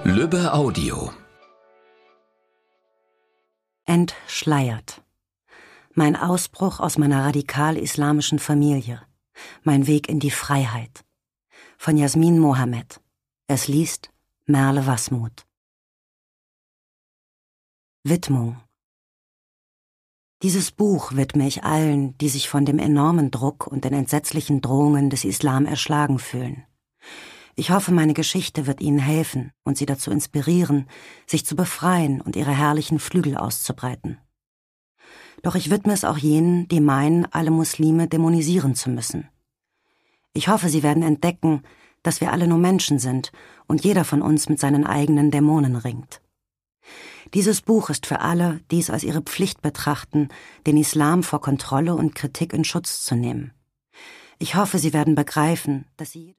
Lübbe Audio. Entschleiert. Mein Ausbruch aus meiner radikal-islamischen Familie. Mein Weg in die Freiheit. Von Jasmin Mohammed. Es liest Merle Wasmuth. Widmung. Dieses Buch widme ich allen, die sich von dem enormen Druck und den entsetzlichen Drohungen des Islam erschlagen fühlen. Ich hoffe, meine Geschichte wird ihnen helfen und sie dazu inspirieren, sich zu befreien und ihre herrlichen Flügel auszubreiten. Doch ich widme es auch jenen, die meinen, alle Muslime dämonisieren zu müssen. Ich hoffe, sie werden entdecken, dass wir alle nur Menschen sind und jeder von uns mit seinen eigenen Dämonen ringt. Dieses Buch ist für alle, die es als ihre Pflicht betrachten, den Islam vor Kontrolle und Kritik in Schutz zu nehmen. Ich hoffe, sie werden begreifen, dass sie